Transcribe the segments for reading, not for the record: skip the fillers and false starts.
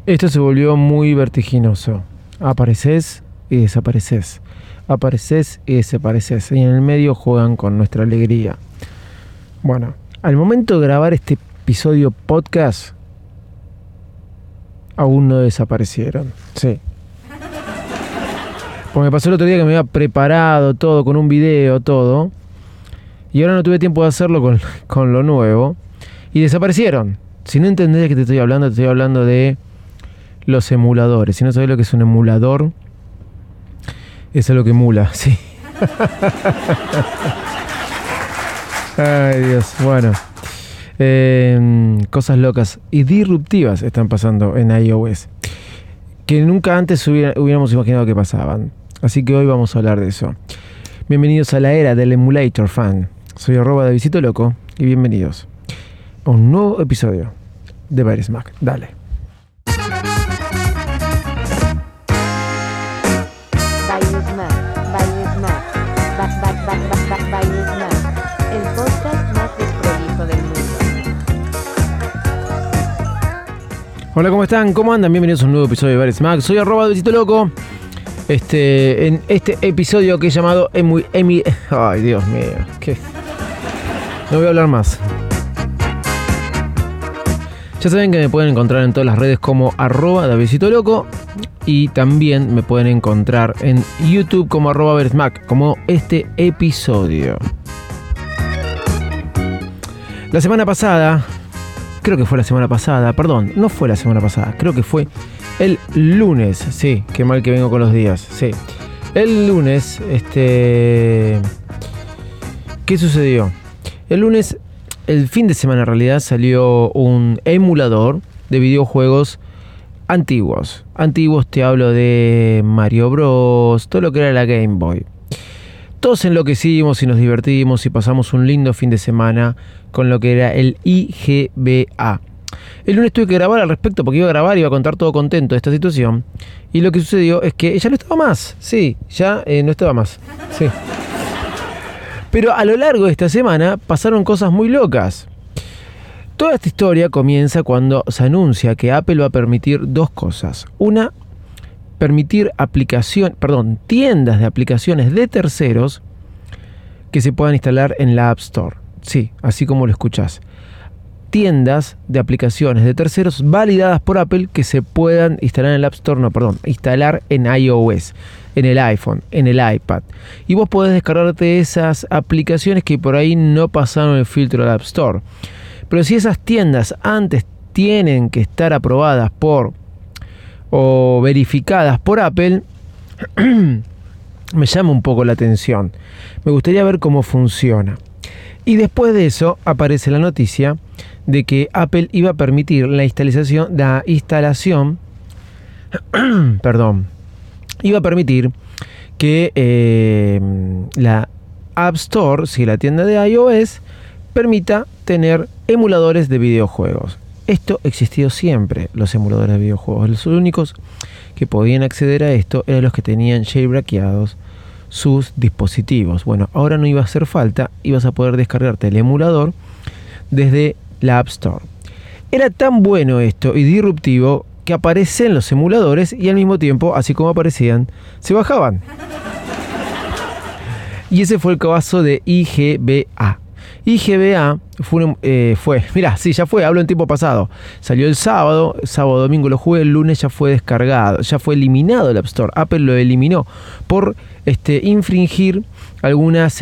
Esto se volvió muy vertiginoso. Apareces y desapareces. Apareces y desapareces. Y en el medio juegan con nuestra alegría. Bueno, al momento de grabar este episodio podcast, aún no desaparecieron. Sí. Porque me pasó el otro día que me había preparado todo con un video, todo. Y ahora no tuve tiempo de hacerlo con lo nuevo. Y desaparecieron. Si no entendés de qué te estoy hablando de los emuladores. Si no sabés lo que es un emulador, eso es lo que emula, sí. Ay, Dios. Bueno. Cosas locas y disruptivas están pasando en iOS. Que nunca antes hubiéramos imaginado que pasaban. Así que hoy vamos a hablar de eso. Bienvenidos a la era del Emulator Fan. Soy @DaviditoLoco y bienvenidos a un nuevo episodio de Virus Mac. Dale. El podcast más desprolijo del mundo. Hola, ¿cómo están? ¿Cómo andan? Bienvenidos a un nuevo episodio de Virus Mac. Soy @DaviditoLoco. En este episodio que he llamado ay, Dios mío. ¿Qué? No voy a hablar más. Ya saben que me pueden encontrar en todas las redes como @DaviditoLoco. Y también me pueden encontrar en YouTube como @VersMac, como este episodio. La semana pasada, creo que fue la semana pasada, perdón, no fue la semana pasada, creo que fue el lunes, sí, qué mal que vengo con los días, sí. El lunes, ¿qué sucedió? El lunes, el fin de semana en realidad, salió un emulador de videojuegos antiguos. Antiguos, te hablo de Mario Bros, todo lo que era la Game Boy. Todos enloquecimos y nos divertimos y pasamos un lindo fin de semana con lo que era el IGBA. El lunes tuve que grabar al respecto porque iba a contar todo contento de esta situación. Y lo que sucedió es que ya no estaba más. Sí, ya no estaba más. Sí. Pero a lo largo de esta semana pasaron cosas muy locas. Toda esta historia comienza cuando se anuncia que Apple va a permitir dos cosas. Una, permitir tiendas de aplicaciones de terceros que se puedan instalar en la App Store. Sí, así como lo escuchás. Tiendas de aplicaciones de terceros validadas por Apple que se puedan instalar en el App Store, instalar en iOS, en el iPhone, en el iPad. Y vos podés descargarte esas aplicaciones que por ahí no pasaron el filtro del App Store. Pero si esas tiendas antes tienen que estar aprobadas o verificadas por Apple, me llama un poco la atención. Me gustaría ver cómo funciona. Y después de eso aparece la noticia de que Apple iba a permitir iba a permitir que la App Store, si la tienda de iOS, permita tener emuladores de videojuegos. Esto existió siempre, los emuladores de videojuegos. Los únicos que podían acceder a esto eran los que tenían jailbreakeados sus dispositivos. Bueno, ahora no iba a hacer falta, ibas a poder descargarte el emulador desde la App Store. Era tan bueno esto y disruptivo que aparecen los emuladores y al mismo tiempo, así como aparecían, se bajaban. Y ese fue el caso de IGBA. IGBA hablo en tiempo pasado. Salió el sábado, domingo lo jugué, el lunes ya fue descargado, ya fue eliminado el App Store. Apple lo eliminó por infringir algunas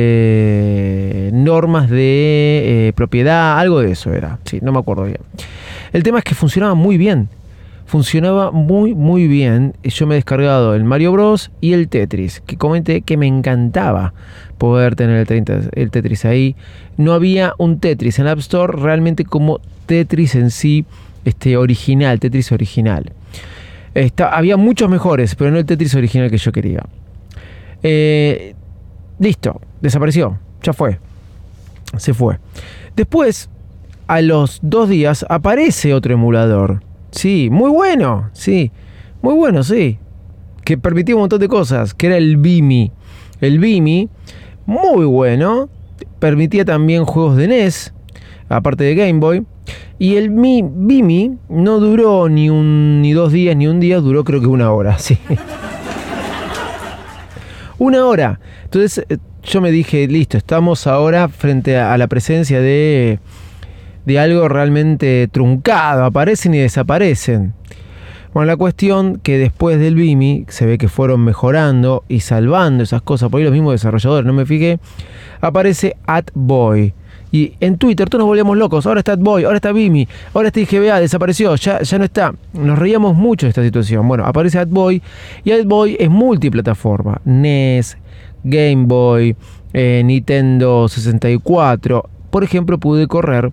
normas de propiedad, algo de eso era. Sí, no me acuerdo bien. El tema es que funcionaba muy bien. Funcionaba muy muy bien. Yo me he descargado el Mario Bros y el Tetris, que comenté que me encantaba poder tener el Tetris ahí. No había un Tetris en la App Store realmente como Tetris en sí, Tetris original. Había muchos mejores, pero no el Tetris original que yo quería. Listo, desapareció, ya fue, se fue. Después, a los 2 días, aparece otro emulador. Sí, muy bueno, sí, que permitía un montón de cosas, que era el Vimy. El Vimy, muy bueno, permitía también juegos de NES, aparte de Game Boy, Y el Vimy no duró ni 2 días ni un día, duró creo que 1 hora, sí. 1 hora. Entonces yo me dije, listo, estamos ahora frente a la presencia de algo realmente truncado. Aparecen y desaparecen. Bueno, la cuestión que después del Vimy se ve que fueron mejorando y salvando esas cosas. Por ahí los mismos desarrolladores, no me fijé. Aparece AdBoy. Y en Twitter todos nos volvíamos locos. Ahora está AdBoy, ahora está Vimy, ahora está IGBA, desapareció, ya no está. Nos reíamos mucho de esta situación. Bueno, aparece AdBoy y AdBoy es multiplataforma. NES, Game Boy, Nintendo 64. Por ejemplo, pude correr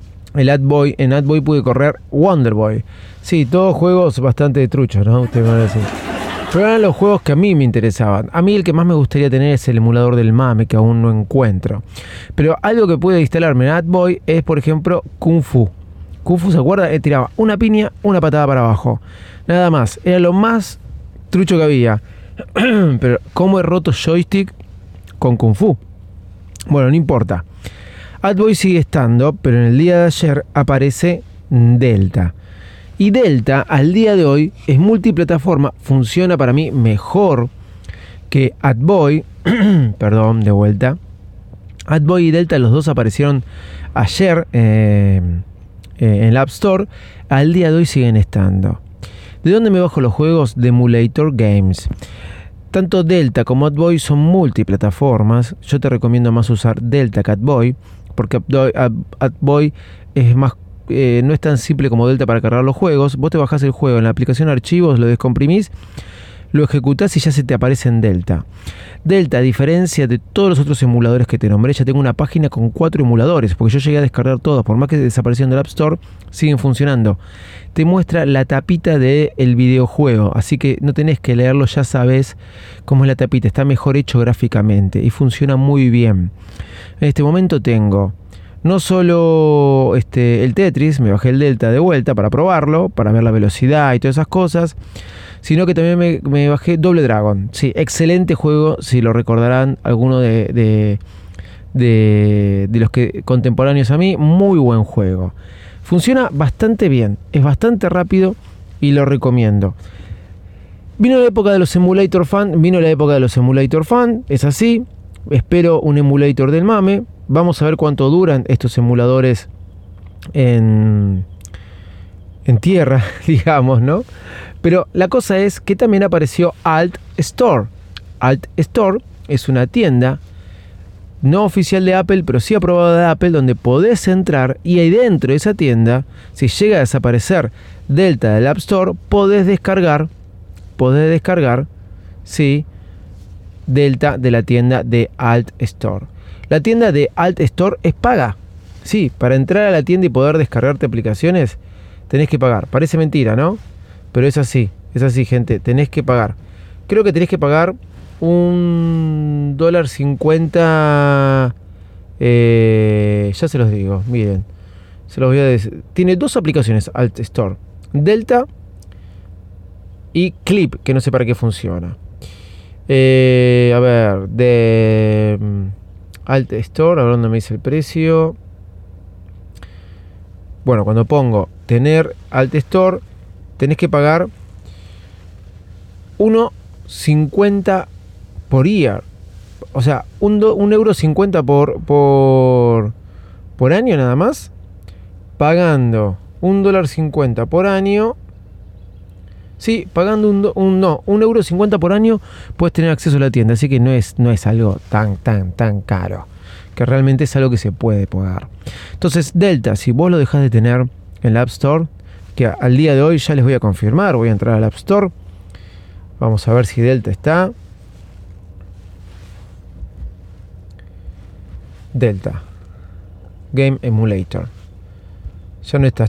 en AdBoy pude correr Wonder Boy. Sí, todos juegos bastante truchos, ¿no? Ustedes van a decir. Pero eran los juegos que a mí me interesaban. A mí el que más me gustaría tener es el emulador del MAME, que aún no encuentro. Pero algo que pude instalarme en AdBoy es, por ejemplo, Kung Fu. Kung Fu, ¿se acuerda? Tiraba una piña, una patada para abajo. Nada más. Era lo más trucho que había. Pero, ¿cómo he roto joystick con Kung Fu? Bueno, no importa. AdBoy sigue estando, pero en el día de ayer aparece Delta. Y Delta, al día de hoy, es multiplataforma, funciona para mí mejor que AdBoy. Perdón, de vuelta. AdBoy y Delta, los dos aparecieron ayer en la App Store. Al día de hoy siguen estando. ¿De dónde me bajo los juegos? De Emulator Games. Tanto Delta como AdBoy son multiplataformas. Yo te recomiendo más usar Delta que AdBoy, porque AdBoy es más no es tan simple como Delta para cargar los juegos. Vos te bajás el juego en la aplicación Archivos, lo descomprimís, lo ejecutás y ya se te aparece en Delta. Delta, a diferencia de todos los otros emuladores que te nombré, ya tengo una página con 4 emuladores, porque yo llegué a descargar todos, por más que desaparecieron del App Store, siguen funcionando. Te muestra la tapita del videojuego, así que no tenés que leerlo, ya sabes cómo es la tapita, está mejor hecho gráficamente y funciona muy bien. En este momento tengo no solo el Tetris, me bajé el Delta de vuelta para probarlo, para ver la velocidad y todas esas cosas, sino que también me bajé Double Dragon. Sí, excelente juego, si lo recordarán alguno de los que contemporáneos a mí, muy buen juego. Funciona bastante bien, es bastante rápido y lo recomiendo. Vino la época de los Emulator Fan, es así. Espero un emulator del MAME. Vamos a ver cuánto duran estos emuladores en tierra, digamos, ¿no? Pero la cosa es que también apareció Alt Store. Alt Store es una tienda no oficial de Apple, pero sí aprobada de Apple, donde podés entrar y ahí dentro de esa tienda, si llega a desaparecer Delta del App Store, podés descargar, sí, Delta de la tienda de Alt Store. La tienda de Alt Store es paga. Sí, para entrar a la tienda y poder descargarte aplicaciones, tenés que pagar. Parece mentira, ¿no? Pero es así, gente. Tenés que pagar. Creo que tenés que pagar $1.50. Ya se los digo, miren. Se los voy a decir. Tiene 2 aplicaciones Alt Store. Delta y Clip, que no sé para qué funciona. A ver, de Alt Store, a ver dónde me dice el precio. Bueno, cuando pongo tener Alt Store, tenés que pagar $1.50 por year. O sea, €1.50 por año nada más. Pagando $1.50 por año. Sí, pagando €1.50 por año puedes tener acceso a la tienda, así que no es algo tan caro, que realmente es algo que se puede pagar. Entonces, Delta, si vos lo dejás de tener en la App Store, que al día de hoy ya les voy a confirmar, voy a entrar al App Store, vamos a ver si Delta está. Delta Game Emulator, ya no está.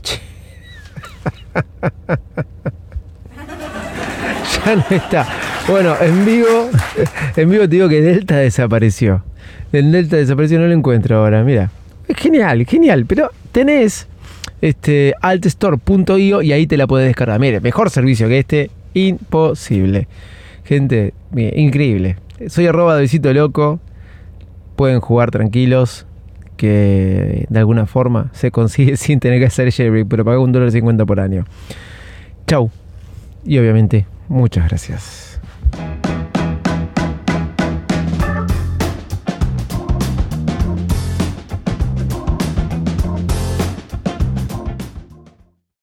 Ya no está. Bueno, en vivo te digo que Delta desapareció. El Delta desapareció, no lo encuentro ahora. Mira, es genial. Pero tenés altstore.io y ahí te la podés descargar. Mire, mejor servicio que imposible. Gente, mire, increíble. Soy @Davidcito Loco. Pueden jugar tranquilos. que de alguna forma se consigue sin tener que hacer jailbreak, pero paga $1.50 por año. Chau. Y obviamente, muchas gracias.